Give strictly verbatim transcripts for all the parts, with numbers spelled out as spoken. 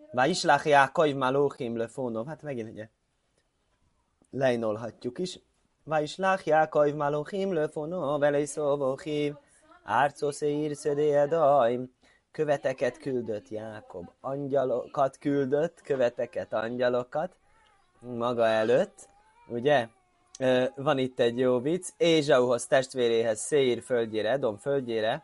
Vá islach Jákov malóchim lefónom. Hát megint ugye lejnolhatjuk is. Vá islach Jákov malóchim lefónom, velej szóvóchim. Árcószéír szödéjedaim. Követeket küldött Jákob. Angyalokat küldött, követeket, angyalokat. Maga előtt. Ugye? Van itt egy jó vicc. Ézsauhoz, testvéréhez, Széír földjére, Edom földjére.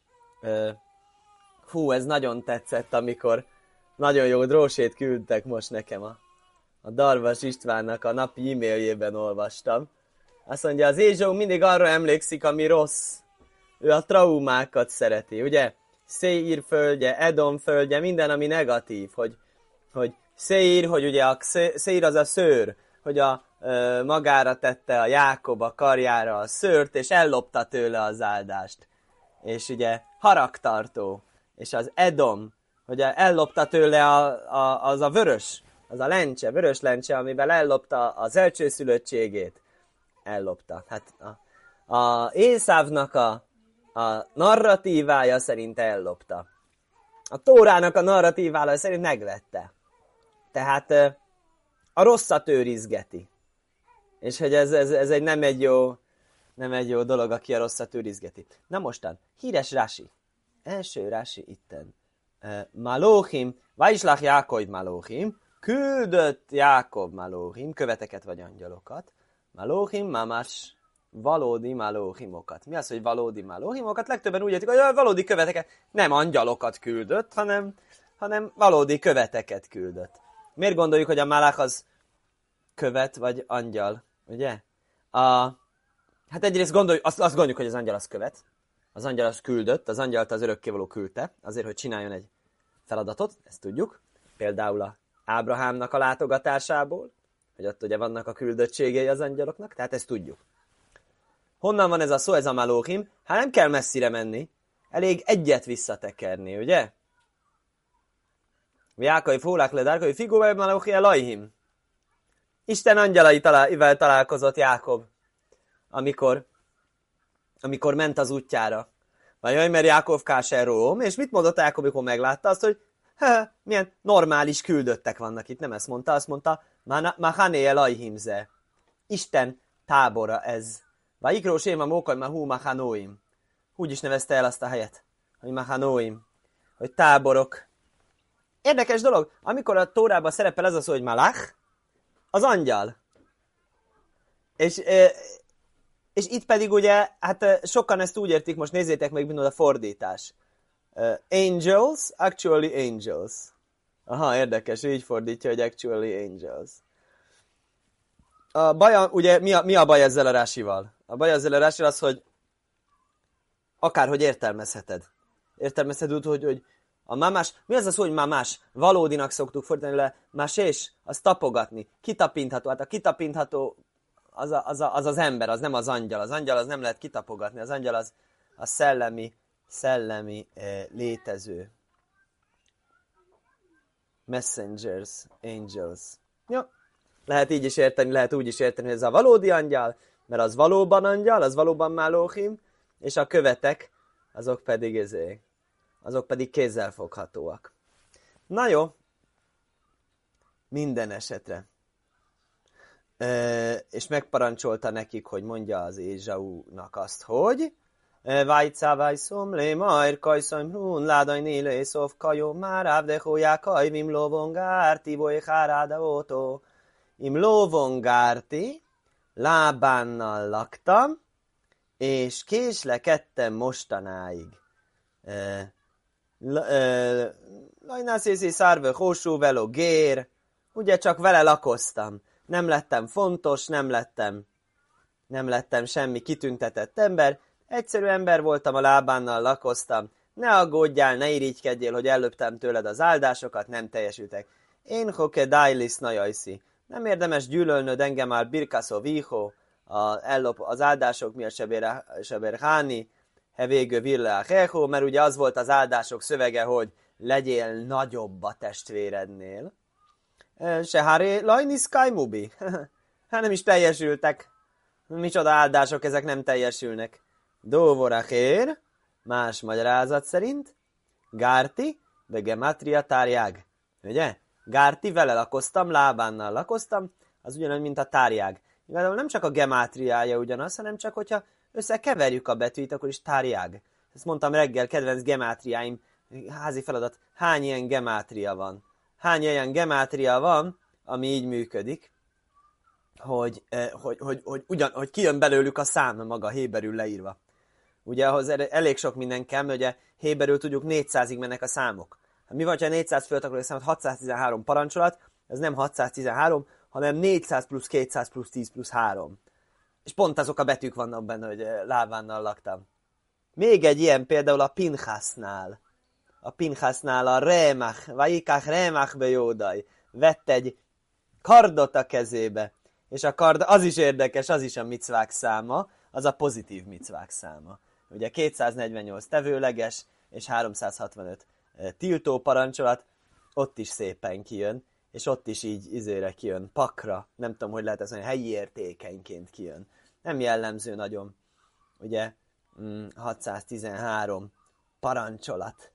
Hú, ez nagyon tetszett, amikor nagyon jó drósét küldtek most nekem a, a Darvas Istvánnak a napi e-mailjében olvastam. Azt mondja, az Ézsau mindig arra emlékszik, ami rossz. Ő a traumákat szereti, ugye? Széír földje, Edom földje, minden, ami negatív. Hogy, hogy Széír, hogy ugye a Széír az a szőr, hogy a, ö, magára tette a Jákob a karjára a szőrt, és ellopta tőle az áldást. És ugye haragtartó. És az Edom, hogy ellopta tőle a, a, az a vörös, az a lencse, vörös lencse, amivel ellopta az elcsőszülöttségét. Ellopta. Hát a, a Észávnak a, a narratívája szerint ellopta. A Tórának a narratívája szerint megvette. Tehát a rosszat őrizgeti. És hogy ez, ez, ez egy nem egy jó, nem egy jó dolog, aki a rosszat őrizgeti. Na mostan, híres Rási. Első Rási itten. Uh, Malóchim, Vaislach Jákov Malóchim, küldött Jákob Malóchim, követeket vagy angyalokat. Malóchim, mamás, valódi Malóchimokat. Mi az, hogy valódi Malóchimokat? Legtöbben úgy értik, hogy valódi követeket, nem angyalokat küldött, hanem, hanem valódi követeket küldött. Miért gondoljuk, hogy a Malach az követ vagy angyal, ugye? A, hát egyrészt gondoljuk, azt, azt gondoljuk, hogy az angyal az követ. Az angyal az küldött, az angyalt az örökkévaló küldte, azért, hogy csináljon egy feladatot, ezt tudjuk. Például a Ábrahámnak a látogatásából, hogy ott ugye vannak a küldöttségei az angyaloknak, tehát ezt tudjuk. Honnan van ez a szó, ez a Malóchim? Hát nem kell messzire menni, elég egyet visszatekerni, ugye? Jákai fólák le dárkai figóvel Malóchi elajhim. Isten angyalaival találkozott Jákob, amikor amikor ment az útjára. Vagy jaj, mert Jákov káser Róm, és mit mondott Jákob, amikor meglátta azt, hogy he, milyen normális küldöttek vannak itt, nem ezt mondta, azt mondta, Mahané elajhimze. Isten tábora ez. Vagy ikró séma mókaj mahú Mahanóim. Úgy is nevezte el azt a helyet, hogy Mahanóim, hogy táborok. Érdekes dolog, amikor a Tórában szerepel ez a szó, hogy Malach, az angyal. És... E, És itt pedig ugye, hát sokan ezt úgy értik, most nézzétek meg, mint a fordítás. Uh, angels, actually angels. Aha, érdekes, így fordítja, hogy actually angels. A baj, ugye mi a, mi a baj ezzel a rásival? A baj ezzel a rásival az, hogy akárhogy értelmezheted. Értelmezheted úgy, hogy, hogy a mamás, mi az az, hogy mamás? Valódinak szoktuk fordítani le, másés, az tapogatni, kitapintható. Hát a kitapintható Az, a, az, a, az az ember, az nem az angyal. Az angyal az nem lehet kitapogatni. Az angyal az a szellemi, szellemi eh, létező. Messengers, angels. Jó. Lehet így is érteni, lehet úgy is érteni, hogy ez a valódi angyal, mert az valóban angyal, az valóban Malóchim, és a követek, azok pedig ezek. Azok pedig kézzelfoghatóak. Na jó. Minden esetre. Uh, és megparancsolta nekik, hogy mondja az Ézsaunak azt, hogy Vajcá vajszom lé majr kajszom hrún ládaj níle észov kajó már ávdehóják kajv im lovongárti boly háráda ótó. Im lovongárti lábánnal laktam, és késlekedtem mostanáig. Lajnász észé szárve hósú veló gér, ugye csak vele lakoztam. Nem lettem fontos, nem lettem, nem lettem semmi kitüntetett ember, egyszerű ember voltam, a lábánnal lakoztam, ne aggódjál, ne irigykedjél, hogy ellöptem tőled az áldásokat, nem teljesültek. Én hoke dailis najajszi, nem érdemes gyűlölnöd engem már birkaszó víhó, az áldások miatt seber háni, hevégő virle a hechó, mert ugye az volt az áldások szövege, hogy legyél nagyobb a testvérednél. Se háré lajnisz kajmubi. Hát nem is teljesültek. Micsoda áldások, ezek nem teljesülnek. Dóvorakér, más magyarázat szerint, Gárti, de gematria tárjág. Ugye? Gárti, vele lakoztam, Lábánnal lakoztam, az ugyanaz, mint a tárjág. Igazából nem csak a gemátriája ugyanaz, hanem csak, hogyha összekeverjük a betűit, akkor is tárjág. Ezt mondtam reggel, kedvenc gemátriáim, házi feladat, hány ilyen gemátria van? Hány ilyen gemátria van, ami így működik, hogy, eh, hogy, hogy, hogy, ugyan, hogy kijön belőlük a szám maga héberül leírva. Ugye ahhoz elég sok minden kell, mert ugye héberül tudjuk négyszázig mennek a számok. Hát mi van, ha négyszáz fölött akarjuk számot hatszáztizenhárom parancsolat, ez nem hatszáztizenhárom, hanem négyszáz plusz kétszáz plusz tíz plusz három. És pont azok a betűk vannak benne, hogy Lávánnal laktam. Még egy ilyen például a Pinchasnál. A Pinchasnál a Rémach, Vajikach Rémach bejódaj. Vett egy kardot a kezébe. És a kard, az is érdekes, az is a micvák száma, az a pozitív micvák száma. Ugye kétszáznegyvennyolc tevőleges, és háromszázhatvanöt tiltó parancsolat, ott is szépen kijön, és ott is így izére kijön, pakra, nem tudom, hogy lehet ez olyan helyi értékenként kijön. Nem jellemző nagyon, ugye, hatszáztizenhárom parancsolat.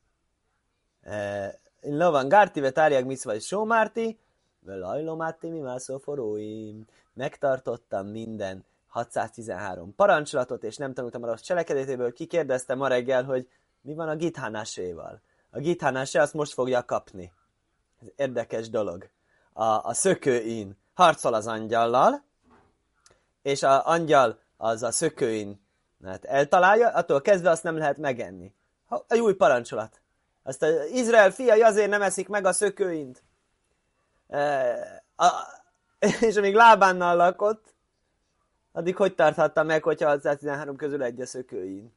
Lovan Gárti, Tárjág, Mitzva és Sómárti, Velajlomáti, mi már szóforóim. Megtartottam minden hatszáztizenhárom parancslatot, és nem tanultam a rossz cselekedetéből. Kikérdeztem ma reggel, hogy mi van a Githánáséval. A Githánáse azt most fogja kapni. Ez érdekes dolog. A, a szökőin harcol az angyallal, és az angyal az a szökőin hát eltalálja, attól kezdve azt nem lehet megenni. Egy új parancsolat. Azt az Izrael fiai azért nem eszik meg a szökőint. E, a, és amíg Lábánnal lakott, addig hogy tarthatta meg, hogyha hatszáztizenhárom közül egy a szökőin?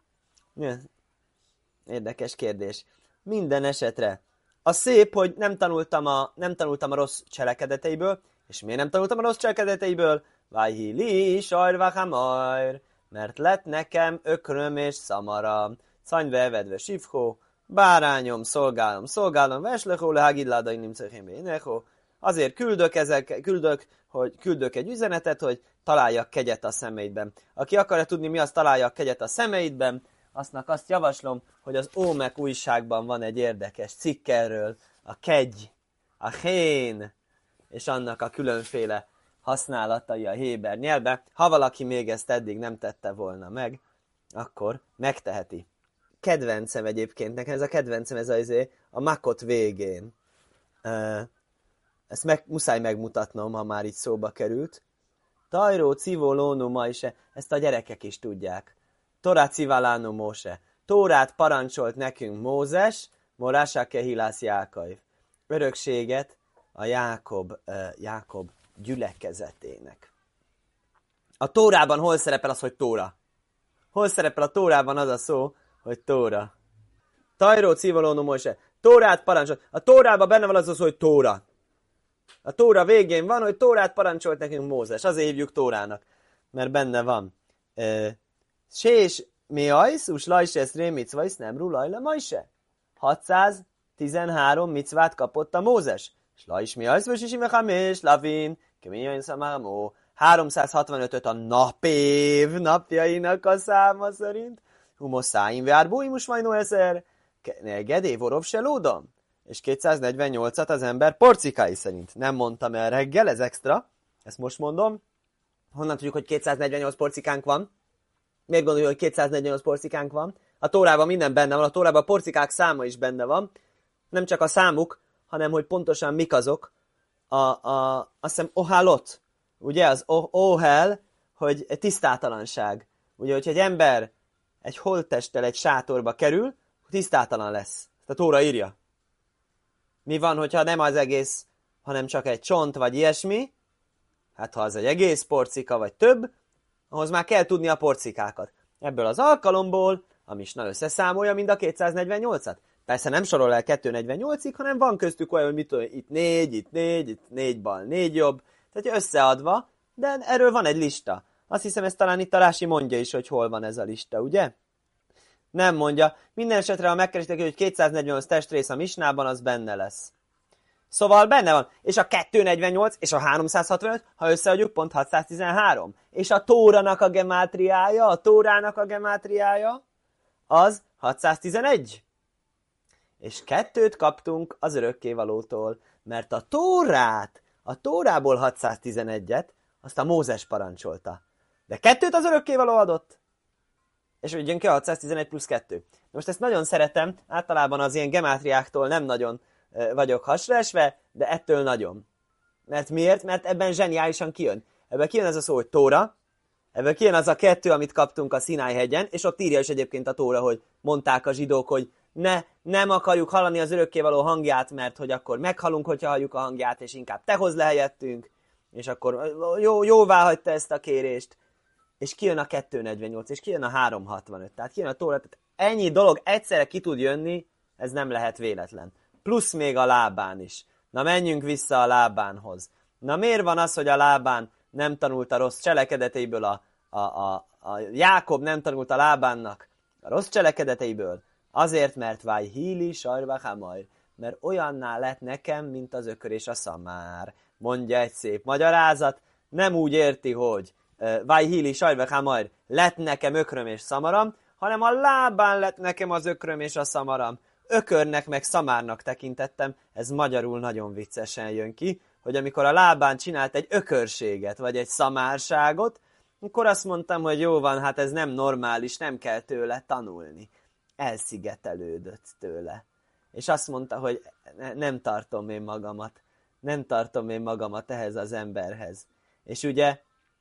Érdekes kérdés. Minden esetre. A szép, hogy nem tanultam a, nem tanultam a rossz cselekedeteiből, és miért nem tanultam a rossz cselekedeteiből? Vájhili, sajrvachamajr, mert lett nekem ökröm és szamara, szanyve evedve sivhó, bárányom, szolgálom, szolgálom, veslechó, lehagidládaim nimcechém bénechó, azért küldök, ezek, küldök, hogy küldök egy üzenetet, hogy találjak kegyet a szemeidben. Aki akarja tudni, mi az találjak kegyet a szemeidben, aztnak azt javaslom, hogy az Ómek újságban van egy érdekes cikk erről, a kegy, a hén, és annak a különféle használatai a héber nyelvben. Ha valaki még ezt eddig nem tette volna meg, akkor megteheti. Kedvencem egyébként, nekem ez a kedvencem, ez az a makot végén. Ezt meg, muszáj megmutatnom, ha már így szóba került. Tajró, civó, lónó, ma is, ezt a gyerekek is tudják. Torá civalánó Móse. Tórát parancsolt nekünk Mózes, morásá kehilász Jákaiv. Örökséget a Jákob, uh, Jákob gyülekezetének. A Tórában hol szerepel az, hogy Tóra? Hol szerepel a Tórában az a szó, hogy Tóra? Tajró, civalónó, Móse. Tórát parancsolt. A Tórában benne van az az, hogy Tóra. A Tóra végén van, hogy Tórát parancsolt nekünk Mózes. Azért hívjuk Tórának, mert benne van. Uh, Sés mi ajsz, us lajsesz ré micvajsz nem rulajla majse. hatszáztizenhárom micvát kapott a Mózes. S lajs mi ajsz, vös is imecham lavin, keményen szamámó. háromszázhatvanötöt a napév napjainak a száma szerint. Humoszáim várbúj mus majnó ezer. Gedé vorov se lódom. És kétszáznegyvennyolcat az ember porcikái szerint. Nem mondtam el reggel, ez extra. Ezt most mondom. Honnan tudjuk, hogy kétszáznegyvennyolc porcikánk van? Miért gondoljuk, hogy kétszáznegyvennyolc porcikánk van? A Tórában minden benne van, a Tórában a porcikák száma is benne van. Nem csak a számuk, hanem hogy pontosan mik azok. A, a, azt hiszem ohálot, ugye az ohel, hogy tisztátalanság. Ugye, hogyha egy ember egy holttesttel egy sátorba kerül, tisztátalan lesz. Ezt a Tóra írja. Mi van, hogyha nem az egész, hanem csak egy csont vagy ilyesmi? Hát ha az egy egész porcika vagy több, ahhoz már kell tudni a porcikákat. Ebből az alkalomból a misna összeszámolja mind a kétszáznegyvennyolcat. Persze nem sorol el kétszáznegyvennyolcig, hanem van köztük olyan, hogy mit tudom, itt négy, itt négy, itt négy bal, négy jobb. Tehát összeadva, de erről van egy lista. Azt hiszem, ezt talán itt a Rási mondja is, hogy hol van ez a lista, ugye? Nem mondja. Minden esetre, ha megkeresitek, hogy kétszáznegyvennyolc testrész a misnában, az benne lesz. Szóval benne van. És a kétszáznegyvennyolc és a háromszázhatvanöt, ha összeadjuk, pont hatszáztizenhárom. És a Tóranak a gemátriája, a Tórának a gemátriája, az hatszáztizenegy. és kettőt kaptunk az örökkévalótól, mert a Tórát, a Tórából hatszáztizenegyet, azt a Mózes parancsolta. De kettőt az örökkévaló adott, és úgy jön ki a hatszáztizenegy plusz kettő. Most ezt nagyon szeretem, általában az ilyen gemátriáktól nem nagyon e, vagyok hasraesve, de ettől nagyon. Mert miért? Mert ebben zseniálisan kijön. Ebben kijön ez a szó, hogy Tóra, ebből kijön az a kettő, amit kaptunk a Szináj hegyen, és ott írja is egyébként a Tóra, hogy mondták a zsidók, hogy ne, nem akarjuk hallani az örökkévaló hangját, mert hogy akkor meghalunk, hogyha halljuk a hangját, és inkább te hozz le helyettünk, és akkor jó, jóvá hagyta ezt a kérést, és kijön a kétszáznegyvennyolc, és kijön a háromszázhatvanöt, tehát kijön a Tóra, tehát ennyi dolog egyszerre ki tud jönni, ez nem lehet véletlen. Plusz még a Lábán is. Na menjünk vissza a Lábánhoz. Na miért van az, hogy a Lábán nem tanult a rossz cselekedeteiből, a, a, a, a Jákob nem tanult a Lábánnak a rossz cselekedeteiből? Azért, mert váj híli sajrva hamaj, mert olyanná lett nekem, mint az ökör és a szamár. Mondja egy szép magyarázat, nem úgy érti, hogy váj híli sajrva hamaj, lett nekem ökröm és szamaram, hanem a Lábán lett nekem az ökröm és a szamaram. Ökörnek meg szamárnak tekintettem, ez magyarul nagyon viccesen jön ki, hogy amikor a Lábán csinált egy ökörséget, vagy egy szamárságot, akkor azt mondtam, hogy jó van, hát ez nem normális, nem kell tőle tanulni. Elszigetelődött tőle. És azt mondta, hogy ne, nem tartom én magamat, nem tartom én magamat ehhez az emberhez. És ugye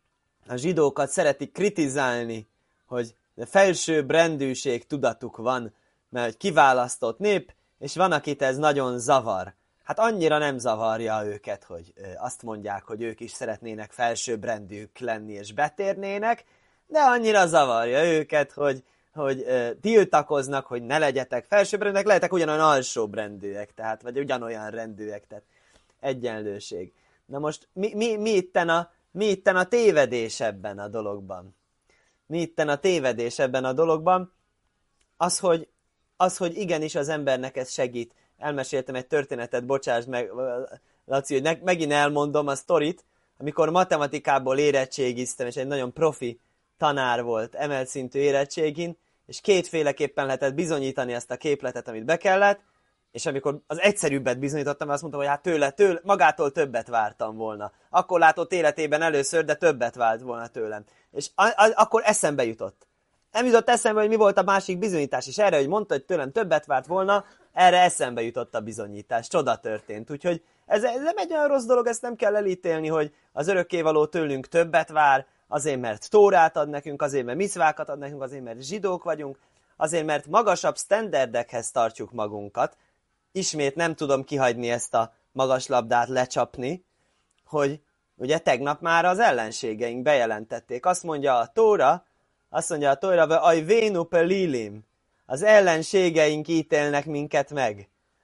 a zsidókat szeretik kritizálni, hogy felsőbb rendűség tudatuk van, mert kiválasztott nép, és van, akit ez nagyon zavar. Hát annyira nem zavarja őket, hogy azt mondják, hogy ők is szeretnének felsőbbrendűk lenni és betérnének, de annyira zavarja őket, hogy, hogy tiltakoznak, hogy ne legyetek felsőbbrendűek, lehetek ugyanolyan alsóbbrendűek, tehát, vagy ugyanolyan rendűek, tehát egyenlőség. Na most mi, mi, mi, itten a, mi itten a tévedés ebben a dologban? Mi itten a tévedés ebben a dologban? Az, hogy, az, hogy igenis az embernek ez segít. Elmeséltem egy történetet, bocsásd meg, Laci, hogy ne, megint elmondom a sztorit, amikor matematikából érettségiztem, és egy nagyon profi tanár volt emelt szintű érettségin, és kétféleképpen lehetett bizonyítani ezt a képletet, amit be kellett, és amikor az egyszerűbbet bizonyítottam, azt mondtam, hogy hát tőle, tőle, magától többet vártam volna. Akkor látott életében először, de többet várt volna tőlem. És a, a, akkor eszembe jutott. Nem jutott eszembe, hogy mi volt a másik bizonyítás, és erre, hogy mondta, hogy tőlem többet várt volna, erre eszembe jutott a bizonyítás. Csoda történt. Úgyhogy ez, ez nem egy olyan rossz dolog, ezt nem kell elítélni, hogy az örökkévaló tőlünk többet vár, azért, mert Tórát ad nekünk, azért, mert miszvákat ad nekünk, azért, mert zsidók vagyunk, azért, mert magasabb sztenderdekhez tartjuk magunkat. Ismét nem tudom kihagyni ezt a magas labdát lecsapni, hogy ugye tegnap már az ellenségeink bejelentették. Azt mondja a Tóra, azt mondja a Tóra, hogy aj vénu pelilim, az ellenségeink ítélnek minket meg.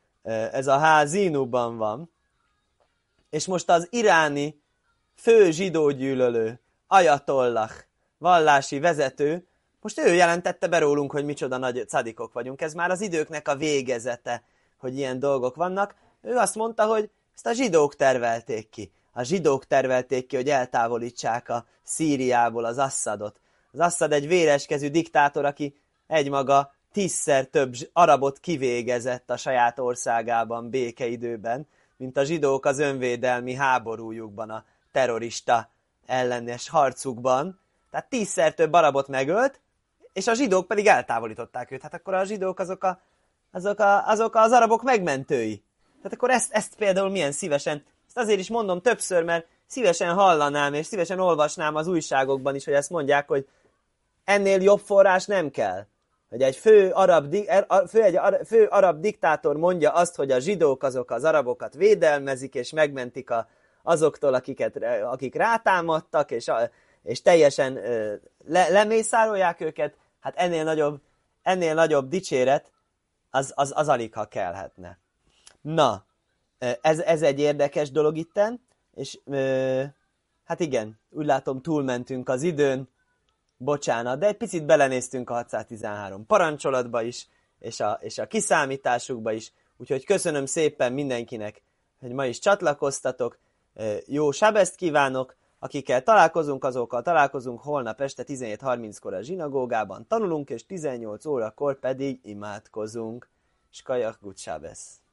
Ez a Házinuban van. És most az iráni fő zsidógyűlölő, ajatollah, vallási vezető, most ő jelentette be rólunk, hogy micsoda nagy cadikok vagyunk. Ez már az időknek a végezete, hogy ilyen dolgok vannak. Ő azt mondta, hogy ezt a zsidók tervelték ki. A zsidók tervelték ki, hogy eltávolítsák a Szíriából az Assadot. Az Assad egy véreskezű diktátor, aki egymaga tízszer több arabot kivégezett a saját országában békeidőben, mint a zsidók az önvédelmi háborújukban, a terrorista ellenes harcukban. Tehát tízszer több arabot megölt, és a zsidók pedig eltávolították őt. Hát akkor a zsidók azok, a, azok, a, azok az arabok megmentői. Tehát akkor ezt, ezt például milyen szívesen, ezt azért is mondom többször, mert szívesen hallanám, és szívesen olvasnám az újságokban is, hogy ezt mondják, hogy ennél jobb forrás nem kell. Hogy egy fő arab, fő, egy fő arab diktátor mondja azt, hogy a zsidók azok az arabokat védelmezik, és megmentik a, azoktól, akiket, akik rátámadtak, és, és teljesen le, lemészárolják őket, hát ennél nagyobb, ennél nagyobb dicséret, az, az, az alig, ha kellhetne. Na, ez, ez egy érdekes dolog itten, és hát igen, úgy látom túlmentünk az időn, bocsánat, de egy picit belenéztünk a hatszáztizenhárom parancsolatba is, és a, és a kiszámításukba is, úgyhogy köszönöm szépen mindenkinek, hogy ma is csatlakoztatok, jó sábeszt kívánok, akikkel találkozunk, azokkal találkozunk holnap este tizenhét harminckor a zsinagógában, tanulunk, és tizennyolc órakor pedig imádkozunk. és kajak Gut Sábesz.